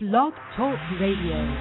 Blog Talk Radio.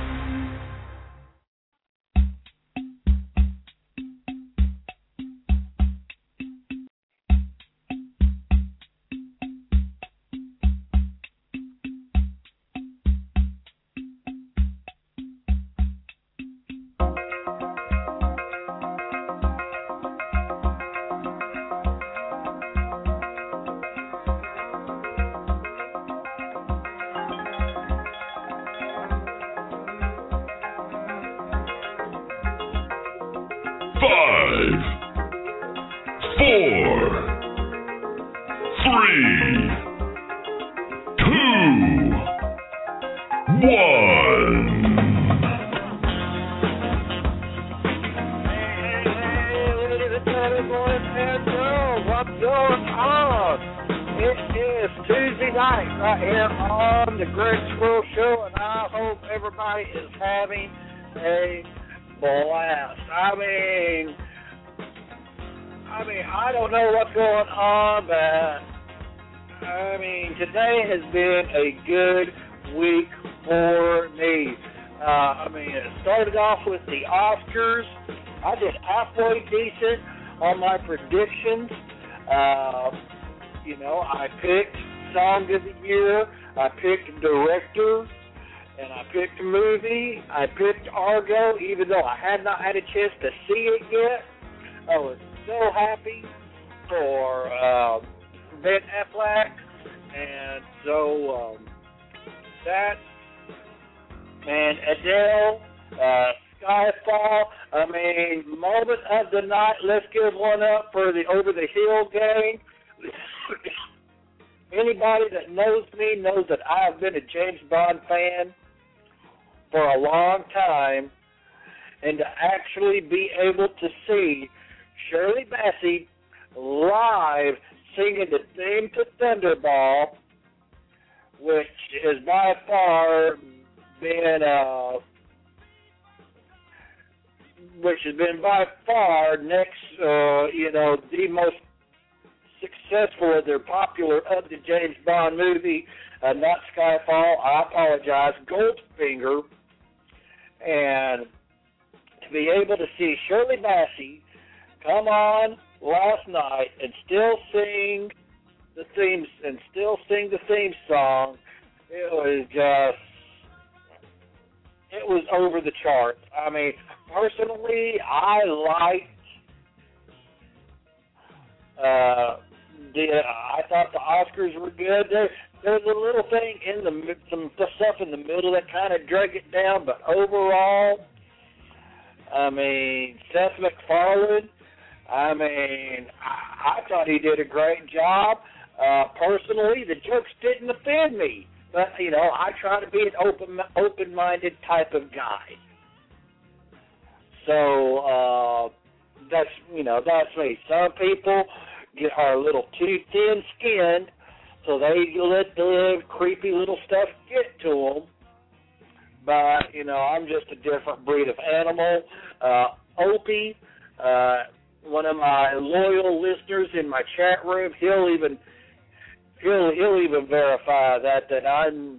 I don't know what's going on, but today has been a good week for me. It started off with the Oscars. I did halfway decent on my predictions. I picked Song of the Year, I picked Director, and I picked a movie. I picked Argo, even though I had not had a chance to see it yet. I was so happy for Ben Affleck, and so that, and Adele, Skyfall. Moment of the night. Let's give one up for the Over the Hill gang. Anybody that knows me knows that I have been a James Bond fan for a long time, and to actually be able to see Shirley Bassey live singing the theme to Thunderball, which has by far been next, the most successful of their popular of the James Bond movie, not Skyfall, I apologize, Goldfinger, and to be able to see Shirley Bassey come on last night and still sing the theme song, it was over the charts. Personally, I liked. I thought the Oscars were good. There's a little thing in some stuff in the middle that kind of drug it down, but overall, Seth MacFarlane. I thought he did a great job. Personally, the jokes didn't offend me, but I try to be an open-minded type of guy. So that's me. Some people are a little too thin-skinned, so they let the creepy little stuff get to them. But I'm just a different breed of animal. Opie, one of my loyal listeners in my chat room, he'll even verify that I'm.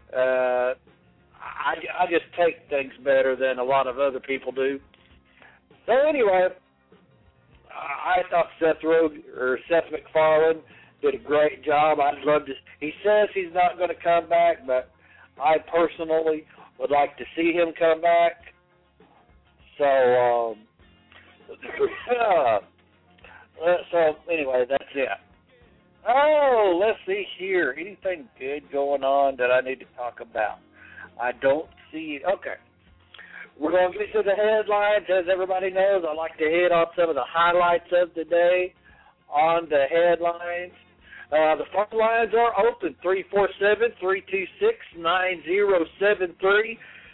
I just take things better than a lot of other people do. So anyway, I thought Seth MacFarlane did a great job. I'd love to. He says he's not going to come back, but I personally would like to see him come back. So, so anyway, that's it. Oh, let's see here. Anything good going on that I need to talk about? I don't see it. Okay. We're going to get to the headlines. As everybody knows, I like to hit on some of the highlights of the day on the headlines. The phone lines are open, 347-326-9073,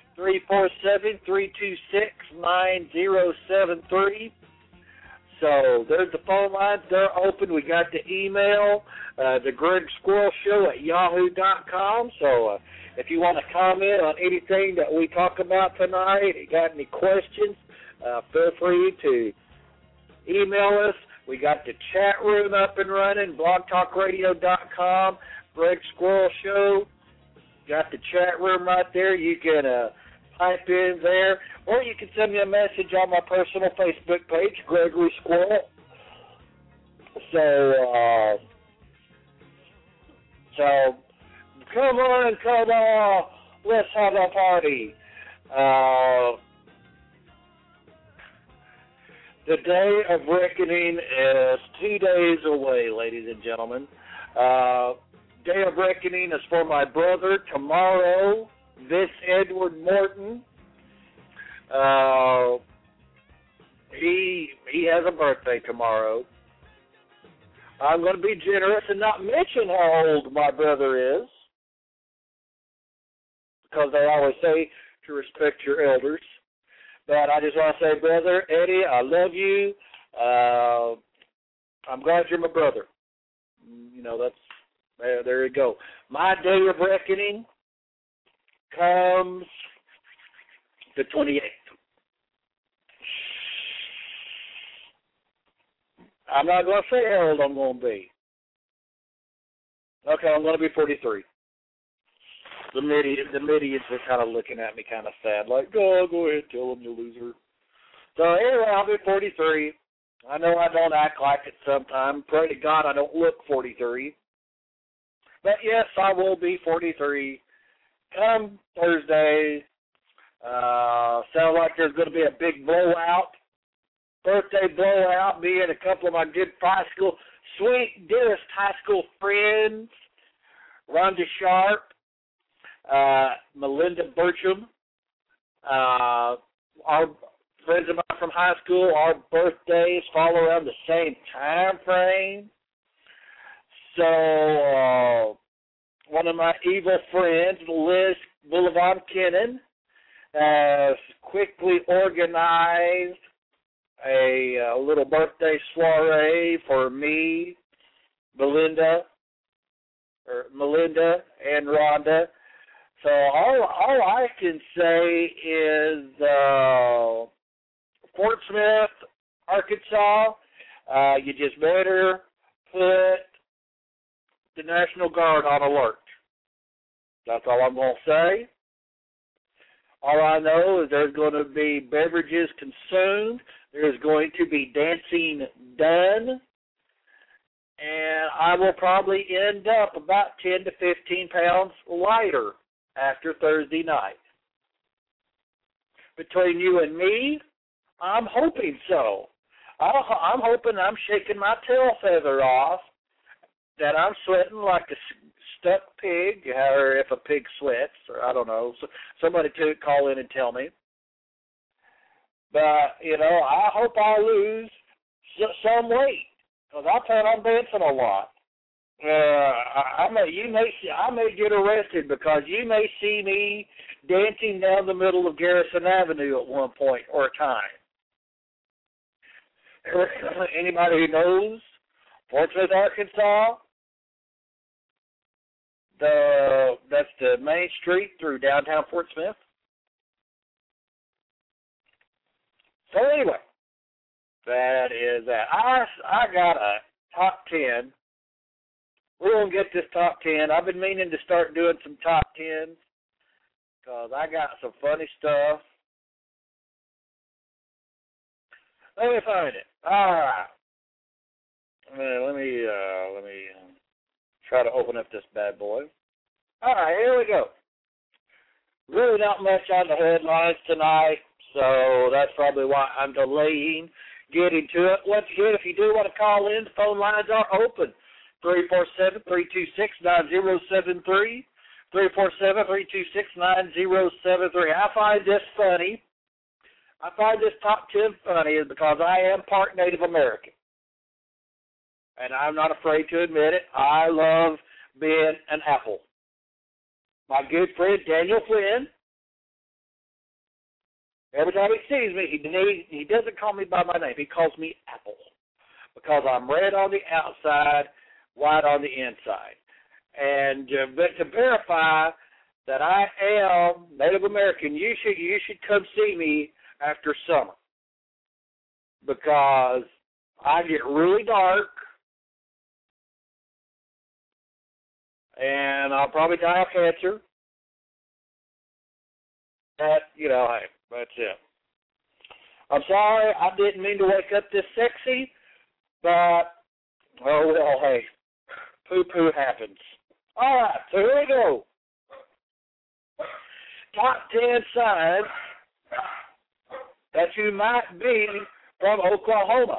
347-326-9073. So there's the phone lines. They're open. We got the email, the Greg Squirrel Show at yahoo.com. So if you want to comment on anything that we talk about tonight, you got any questions, feel free to email us. We got the chat room up and running, blogtalkradio.com, Greg Squirrel Show. got the chat room right there. You can pipe in there, or you can send me a message on my personal Facebook page, Gregory Squirrel. So come on, let's have a party. The Day of Reckoning is 2 days away, ladies and gentlemen. Day of Reckoning is for my brother tomorrow, this Edward Morton. He has a birthday tomorrow. I'm going to be generous and not mention how old my brother is, because they always say to respect your elders. But I just want to say, brother Eddie, I love you. I'm glad you're my brother. You know, there you go. My Day of Reckoning comes the 28th. I'm not going to say how old I'm going to be. Okay, I'm going to be 43. The middies are kind of looking at me kind of sad, like, oh, go ahead, tell them, you loser. So anyway, I'll be 43. I know I don't act like it sometimes. Pray to God I don't look 43. But yes, I will be 43 come Thursday. Sounds like there's going to be a big blowout, birthday blowout, me and a couple of my good sweet, dearest high school friends, Rhonda Sharp, Melinda Burcham, our friends of mine from high school. Our birthdays fall around the same time frame. So one of my evil friends, Liz Boulevard Kennan, has quickly organized a little birthday soiree for me, Melinda and Rhonda. So all I can say is Fort Smith, Arkansas, you just better put the National Guard on alert. That's all I'm going to say. All I know is there's going to be beverages consumed. There's going to be dancing done. And I will probably end up about 10 to 15 pounds lighter after Thursday night. Between you and me, I'm hoping so. I'm hoping I'm shaking my tail feather off, that I'm sweating like a stuck pig, or if a pig sweats, or I don't know. So somebody could call in and tell me. But, you know, I hope I lose some weight, because I plan on dancing a lot. I may get arrested, because you may see me dancing down the middle of Garrison Avenue at one point or a time. Anybody who knows Fort Smith, Arkansas, that's the main street through downtown Fort Smith. So anyway, that is that. I got a top 10. We're going to get this top 10. I've been meaning to start doing some top 10s, because I got some funny stuff. Let me find it. All right. Let me try to open up this bad boy. All right, here we go. Really not much on the headlines tonight, so that's probably why I'm delaying getting to it. Once again, if you do want to call in, the phone lines are open. 347-326-9073. 347-326-9073. I find this funny. I find this top 10 funny is because I am part Native American. And I'm not afraid to admit it. I love being an apple. My good friend Daniel Flynn, every time he sees me, he doesn't call me by my name. He calls me Apple, because I'm red on the outside, white on the inside. And but to verify that I am Native American, you should come see me after summer, because I get really dark, and I'll probably die of cancer. Hey, that's it. I'm sorry, I didn't mean to wake up this sexy, but, oh well, hey, poo-poo happens. All right, so here we go. Top 10 signs that you might be from Oklahoma.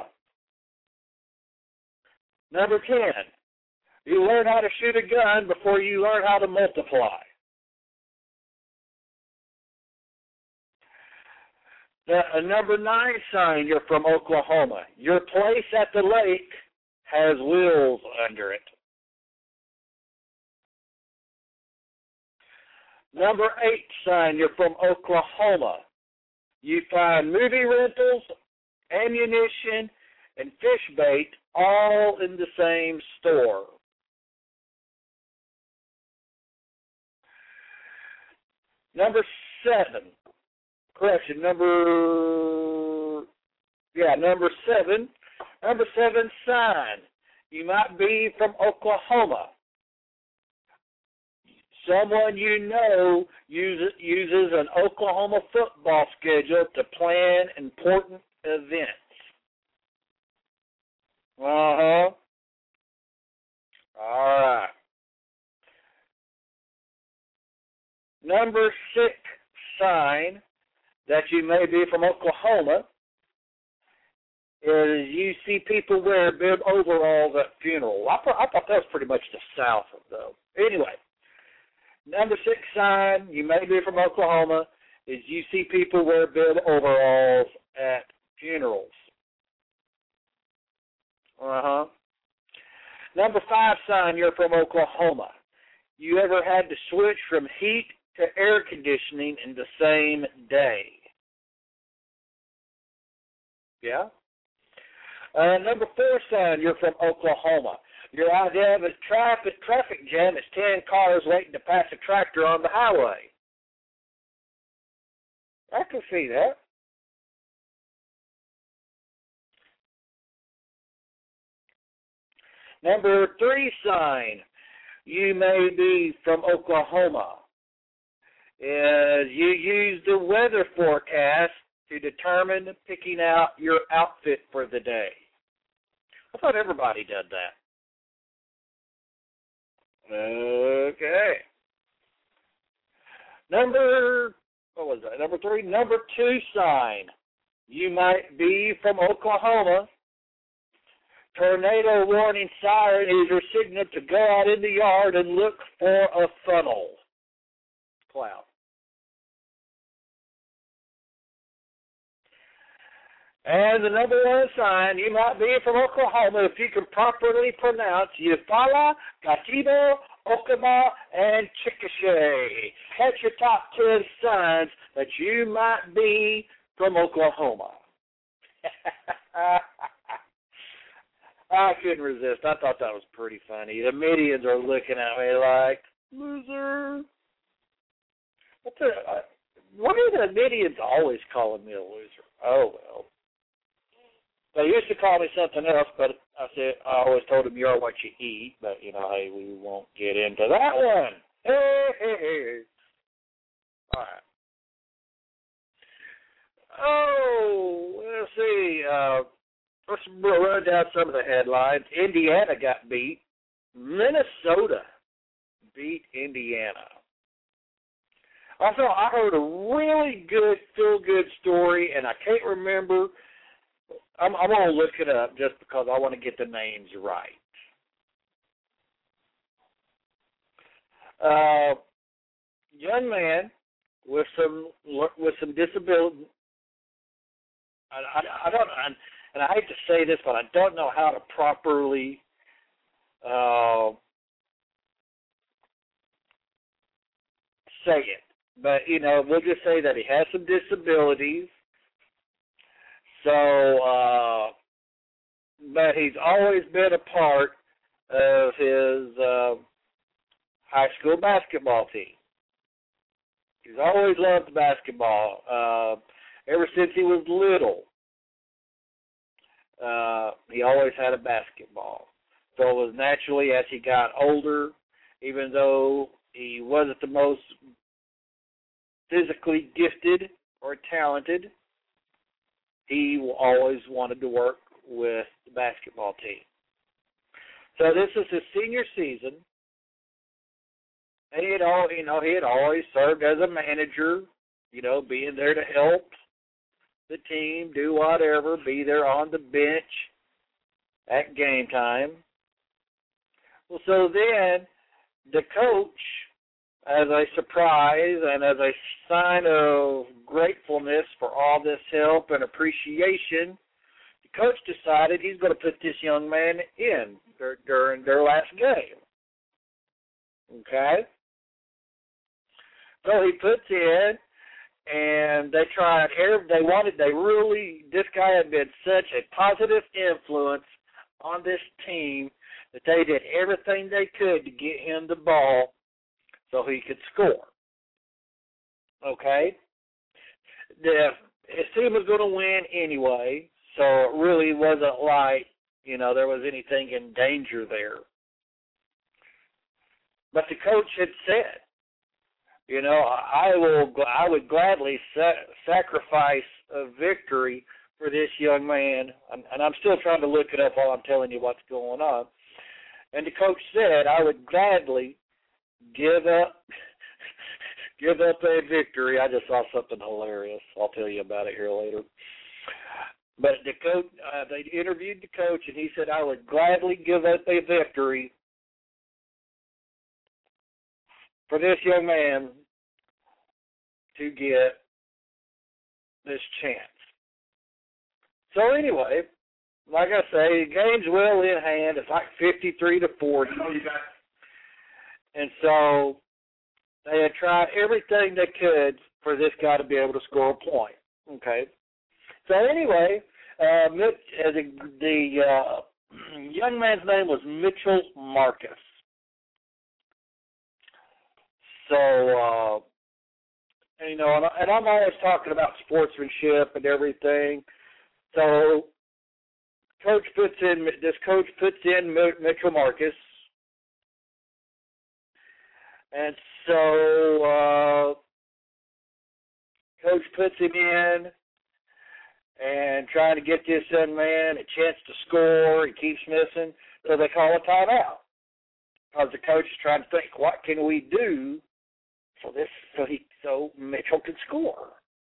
Number 10, you learn how to shoot a gun before you learn how to multiply. Number 9 sign you're from Oklahoma. Your place at the lake has wheels under it. Number 8 sign you're from Oklahoma. You find movie rentals, ammunition, and fish bait all in the same store. Number 7 sign. You might be from Oklahoma. Someone you know uses an Oklahoma football schedule to plan important events. Uh-huh. All right. Number 6 sign that you may be from Oklahoma is you see people wear bib overalls at funerals. I thought that was pretty much the South, though. Anyway, number 6 sign, you may be from Oklahoma, is you see people wear bib overalls at funerals. Uh-huh. Number 5 sign, you're from Oklahoma. You ever had to switch from heat to air conditioning in the same day? Yeah? Number 4 sign, you're from Oklahoma. Your idea of a traffic jam is 10 cars waiting to pass a tractor on the highway. I can see that. Number 3 sign, you may be from Oklahoma, is you use the weather forecast to determine picking out your outfit for the day. I thought everybody did that. Okay. Number 3? Number 2 sign. You might be from Oklahoma. Tornado warning siren is your signal to go out in the yard and look for a funnel cloud. And the number 1 sign, you might be from Oklahoma if you can properly pronounce Eufaula, Gatibo, Okama, and Chickasha. That's your top 10 signs that you might be from Oklahoma. I couldn't resist. I thought that was pretty funny. The Midians are looking at me like, loser. Why are the Midians always calling me a loser? Oh, well. They used to call me something else, but I always told them you're what you eat, but, hey, we won't get into that one. Hey. All right. Oh, let's see. Let's run down some of the headlines. Indiana got beat. Minnesota beat Indiana. Also, I heard a really good, feel-good story, and I can't remember. I'm going to look it up just because I want to get the names right. Young man with some disability. I don't, and I hate to say this, but I don't know how to properly say it. But, we'll just say that he has some disabilities. So, but he's always been a part of his high school basketball team. He's always loved basketball. Ever since he was little, he always had a basketball. So it was naturally as he got older, even though he wasn't the most physically gifted or talented, he always wanted to work with the basketball team. So this is his senior season. And he had always served as a manager, being there to help the team do whatever, be there on the bench at game time. Well, so then the coach, as a surprise and as a sign of gratefulness for all this help and appreciation, the coach decided he's going to put this young man in during their last game. Okay? So he puts in, and they tried, this guy had been such a positive influence on this team that they did everything they could to get him the ball so he could score. Okay? His team was going to win anyway, so it really wasn't like, there was anything in danger there. But the coach had said, I would gladly sacrifice a victory for this young man, and I'm still trying to look it up while I'm telling you what's going on. And the coach said, I would gladly give up a victory. I just saw something hilarious. I'll tell you about it here later. But the coach, they interviewed the coach, and he said, I would gladly give up a victory for this young man to get this chance. So anyway, like I say, the game's well in hand. It's like 53-40. And so they had tried everything they could for this guy to be able to score a point. Okay. So anyway, the young man's name was Mitchell Marcus. So, and I'm always talking about sportsmanship and everything. So, coach puts in Mitchell Marcus. And so, coach puts him in and trying to get this young man a chance to score. He keeps missing, so they call a timeout. Because the coach is trying to think, what can we do so Mitchell could score?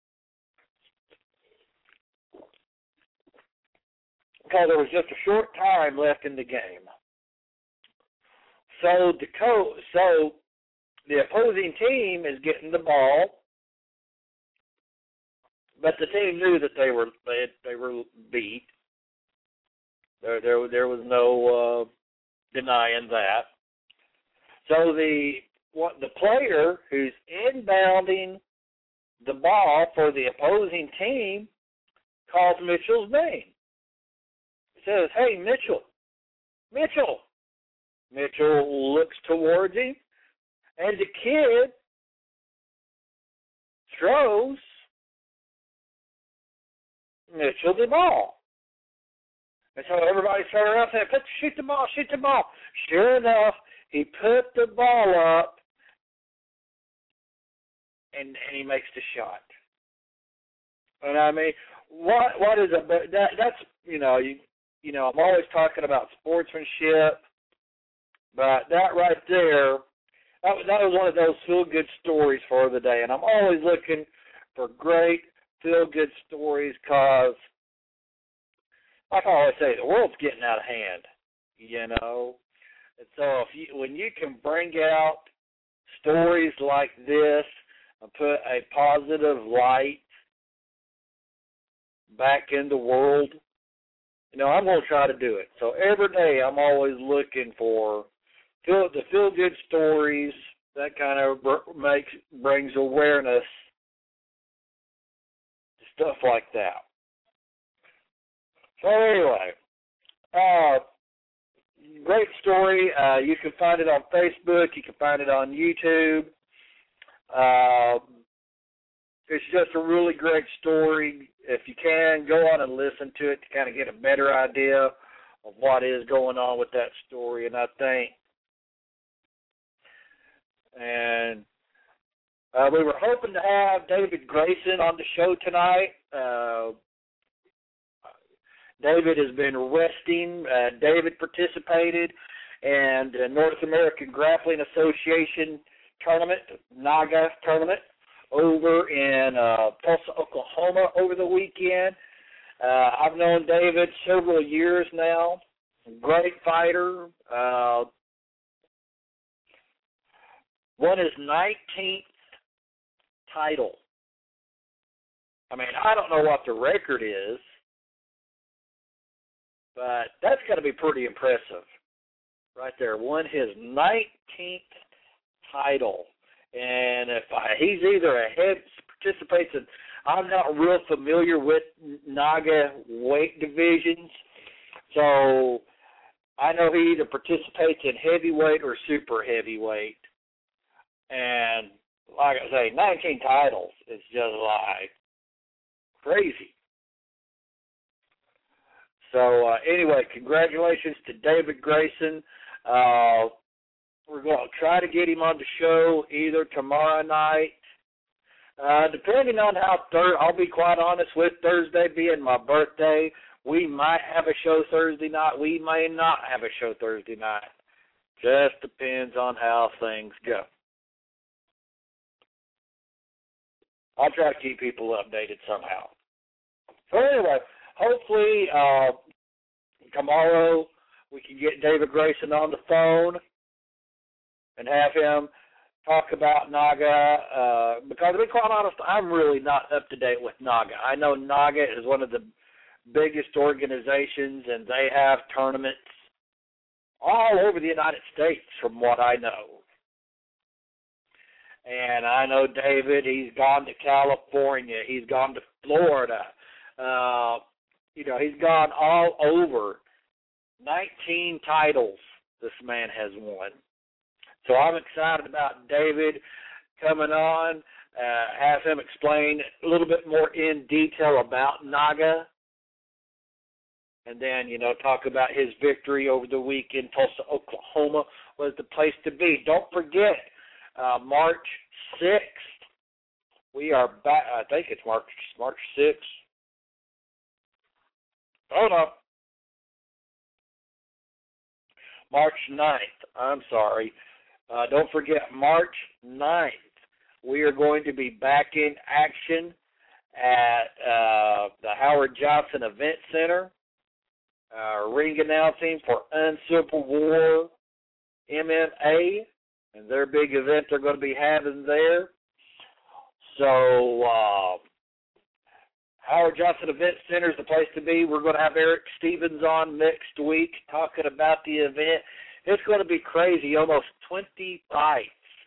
Because there was just a short time left in the game. So the opposing team is getting the ball, but the team knew that they were beat. There was no denying that. So the player who's inbounding the ball for the opposing team calls Mitchell's name. He says, "Hey, Mitchell, Mitchell." Mitchell looks towards him, and the kid throws Mitchell the ball. And so everybody's turning around saying, shoot the ball, shoot the ball. Sure enough, he put the ball up, and he makes the shot. And I mean, what is that's I'm always talking about sportsmanship, but that right there, that was one of those feel-good stories for the day. And I'm always looking for great feel-good stories because, like I always say, the world's getting out of hand, And so when you can bring out stories like this and put a positive light back in the world, I'm going to try to do it. So every day I'm always looking for the feel-good stories that kind of brings awareness to stuff like that. So anyway, great story. You can find it on Facebook. You can find it on YouTube. It's just a really great story. If you can, go on and listen to it to kind of get a better idea of what is going on with that story. And I think, We were hoping to have David Grayson on the show tonight. David has been resting. David participated in the North American Grappling Association tournament, NAGA tournament, over in Tulsa, Oklahoma over the weekend. I've known David several years now. Great fighter. Won his 19th title. I mean, I don't know what the record is, but that's got to be pretty impressive right there. Won his 19th title. And if he's either a head, participates in, I'm not real familiar with NAGA weight divisions, so I know he either participates in heavyweight or super heavyweight. And like I say, 19 titles is just like crazy. So anyway, congratulations to David Grayson. We're going to try to get him on the show either tomorrow night, depending on how I'll be quite honest with Thursday being my birthday. We might have a show Thursday night. We may not have a show Thursday night. Just depends on how things go. I'll try to keep people updated somehow. So anyway, hopefully tomorrow we can get David Grayson on the phone and have him talk about NAGA, because to be quite honest, I'm really not up to date with NAGA. I know NAGA is one of the biggest organizations, and they have tournaments all over the United States from what I know. And I know David, he's gone to California, he's gone to Florida, he's gone all over. 19 titles this man has won. So I'm excited about David coming on, have him explain a little bit more in detail about NAGA, and then, talk about his victory over the weekend. Tulsa, Oklahoma was the place to be. Don't forget, March 6th, we are back. I think it's March 6th. Oh, no. March 9th. I'm sorry. Don't forget, March 9th, we are going to be back in action at the Howard Johnson Event Center. Ring announcing for Uncivil War MMA and their big event they're going to be having there. So Howard Johnson Event Center is the place to be. We're going to have Eric Stevens on next week talking about the event. It's going to be crazy, almost 20 fights.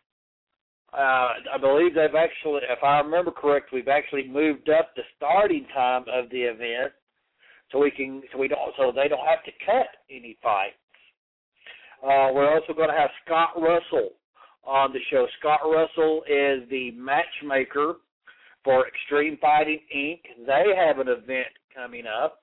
I believe they've actually, if I remember correct, we've actually moved up the starting time of the event so they don't have to cut any fights. We're also going to have Scott Russell on the show. Scott Russell is the matchmaker for Extreme Fighting Inc. They have an event coming up.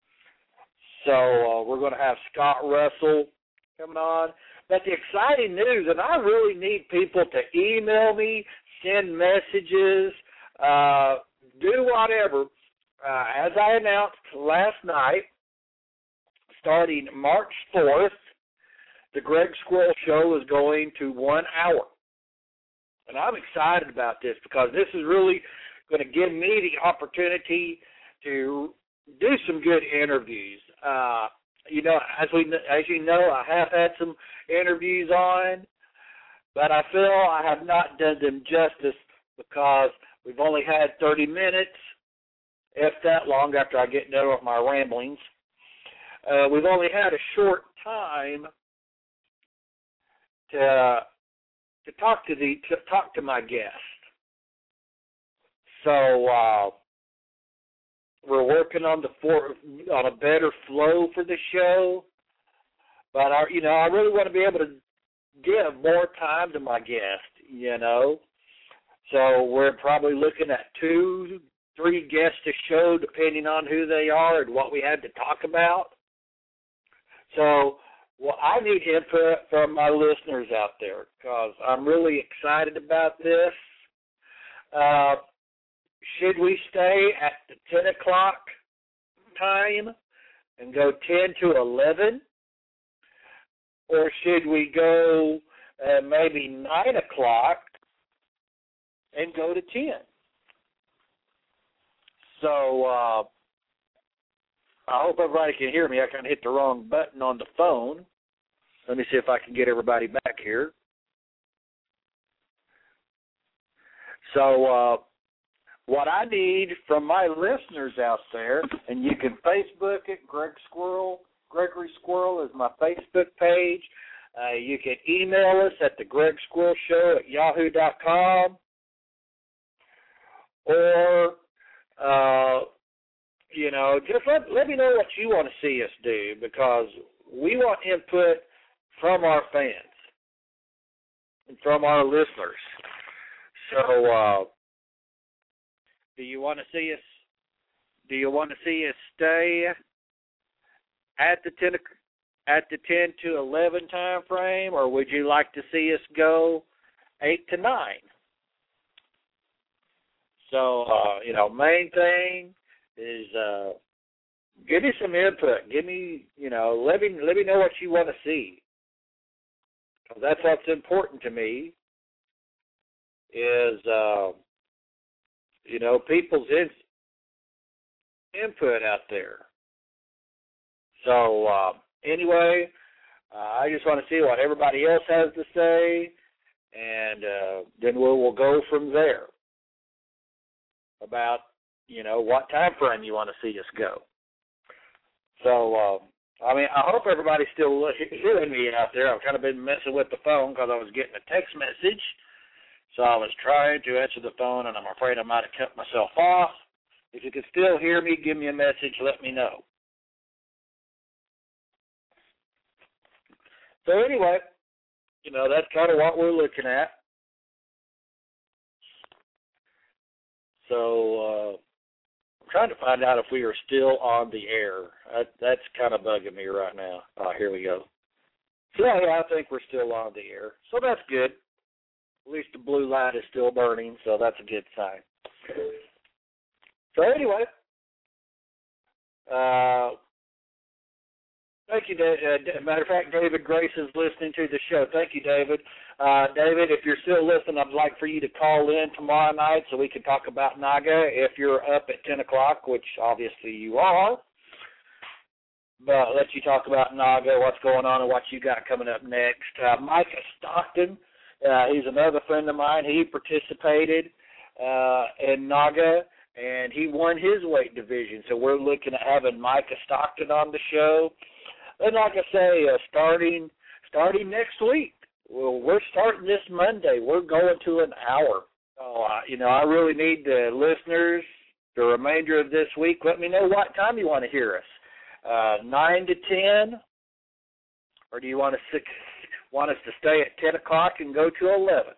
So we're going to have Scott Russell coming on. But the exciting news, and I really need people to email me, send messages, do whatever. As I announced last night, starting March 4th, the Greg Squirrel Show is going to 1 hour. And I'm excited about this because this is really going to give me the opportunity to do some good interviews. As you know, I have had some interviews on, but I feel I have not done them justice because we've only had 30 minutes, if that long, after I get done with my ramblings. We've only had a short time to talk to my guest. So we're working on a better flow for the show, but I really want to be able to give more time to my guest. So we're probably looking at 2-3 guests a show, depending on who they are and what we had to talk about. So, I need input from my listeners out there because I'm really excited about this. Should we stay at the 10 o'clock time and go 10 to 11? Or should we go maybe 9 o'clock and go to 10? So I hope everybody can hear me. I kind of hit the wrong button on the phone. Let me see if I can get everybody back here. So what I need from my listeners out there, and you can Facebook it, Gregory Squirrel is my Facebook page. You can email us at thegregsquirrelshow@yahoo.com, or just let me know what you want to see us do, because we want input from our fans and from our listeners. So, do you want to see us stay at the 10 to 11 time frame, or would you like to see us go 8 to 9? So, main thing is give me some input. Give me, let me know what you want to see. Because that's what's important to me is, people's input out there. So, anyway, I just want to see what everybody else has to say, and then we'll go from there about, what time frame you want to see us go. So, I hope everybody's still hearing me out there. I've kind of been messing with the phone because I was getting a text message. So I was trying to answer the phone, and I'm afraid I might have cut myself off. If you can still hear me, give me a message. Let me know. So anyway, that's kind of what we're looking at. So I'm trying to find out if we are still on the air. That's kind of bugging me right now. Oh, here we go. So yeah, I think we're still on the air. So that's good. At least the blue light is still burning, so that's a good sign. So anyway, thank you, David. Matter of fact, David Grace is listening to the show. Thank you, David. David, if you're still listening, I'd like for you to call in tomorrow night so we can talk about NAGA if you're up at 10 o'clock, which obviously you are. But let you talk about NAGA, what's going on, and what you got coming up next. Micah Stockton, he's another friend of mine. He participated in NAGA, and he won his weight division. So we're looking at having Micah Stockton on the show. And like I say, starting next week, well, we're starting this Monday. We're going to an hour. So, I really need the listeners, the remainder of this week, let me know what time you want to hear us. 9 to 10, or do you want us to stay at 10 o'clock and go to 11?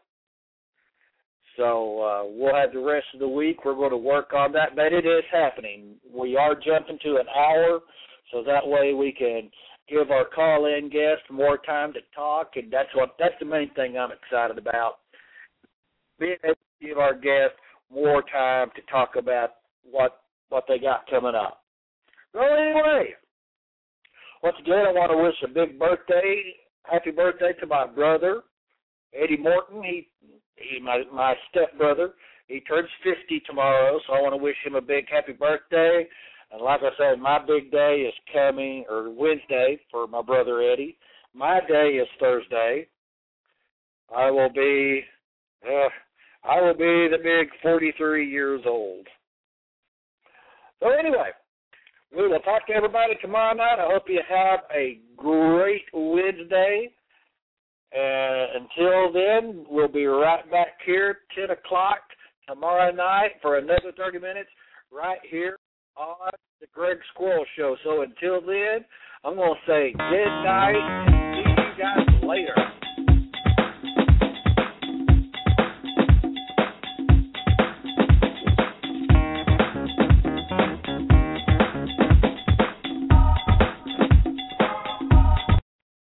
So we'll have the rest of the week. We're going to work on that, but it is happening. We are jumping to an hour, so that way we can give our call-in guests more time to talk, and that's the main thing I'm excited about, being able to give our guests more time to talk about what they got coming up. Well, anyway, once again, I want to wish a big happy birthday to my brother, Eddie Morton. He my stepbrother. He turns 50 tomorrow, so I want to wish him a big happy birthday. And like I said, my big day is coming, or Wednesday, for my brother Eddie. My day is Thursday. I will be the big 43 years old. So anyway, we will talk to everybody tomorrow night. I hope you have a great Wednesday. Until then, we'll be right back here, 10 o'clock tomorrow night for another 30 minutes right here on the Greg Squirrel Show. So until then, I'm going to say good night and see you guys later.